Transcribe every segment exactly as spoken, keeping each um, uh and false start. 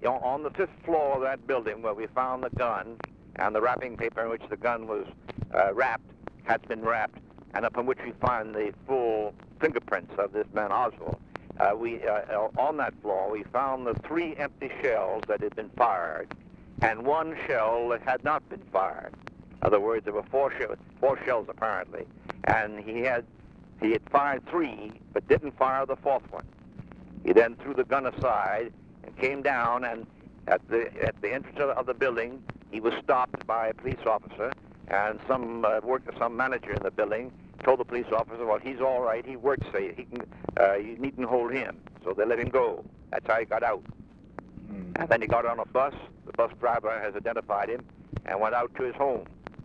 on on the fifth floor of that building where we found the gun, and the wrapping paper in which the gun was uh, wrapped had been wrapped, and upon which we find the full fingerprints of this man Oswald. Uh, we uh, on that floor we found the three empty shells that had been fired, and one shell that had not been fired. In other words, there were four shells, four shells apparently, and he had he had fired three, but didn't fire the fourth one. He then threw the gun aside and came down, and at the at the entrance of the building, he was stopped by a police officer, and some uh, worker, some manager in the building told the police officer, "Well, he's all right. He works. So he can. Uh, you needn't hold him." So they let him go. That's how he got out. Mm. And then he got on a bus. The bus driver has identified him, and went out to his home,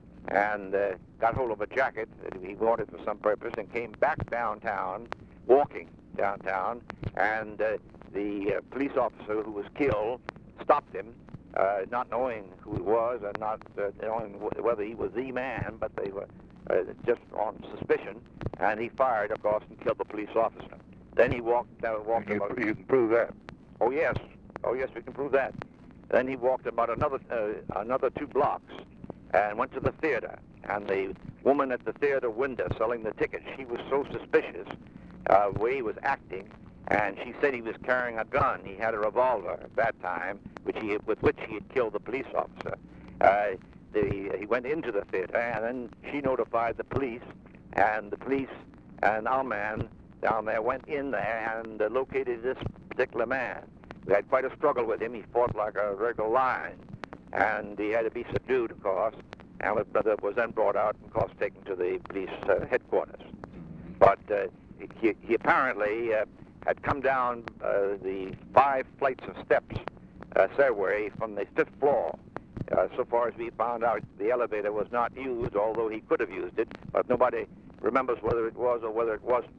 and uh, got hold of a jacket that he wanted for some purpose, and came back downtown, walking downtown, and uh, the uh, police officer who was killed stopped him, uh, not knowing who he was and not uh, knowing w- whether he was the man, but they were uh, just on suspicion, and he fired, of course, and killed the police officer. Then he walked down, walked you, about... You can prove that? Oh, yes. Oh, yes, we can prove that. Then he walked about another uh, another two blocks and went to the theater, and the woman at the theater window selling the tickets, she was so suspicious uh, the way he was acting, and she said he was carrying a gun. He had a revolver at that time, which he with which he had killed the police officer. Uh, the, he went into the theater, and then she notified the police, and the police and our man down there went in there and uh, located this particular man. We had quite a struggle with him. He fought like a regular lion, and he had to be subdued, of course, and his brother was then brought out and, of course, taken to the police uh, headquarters. But uh, he, he apparently uh, had come down uh, the five flights of steps uh, stairway from the fifth floor. Uh, so far as we found out, the elevator was not used, although he could have used it, but nobody remembers whether it was or whether it wasn't.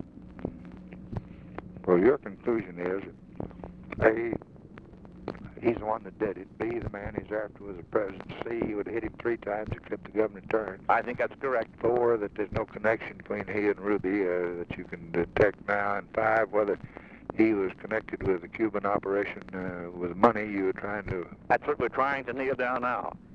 Well, your conclusion is A, he's the one that did it. B, the man he's after was the president. C, he would have hit him three times except the governor turned. I think that's correct. Four, that there's no connection between he and Ruby uh, that you can detect now. And five, whether he was connected with the Cuban operation uh, with money you were trying to... That's what we're trying to nail down now.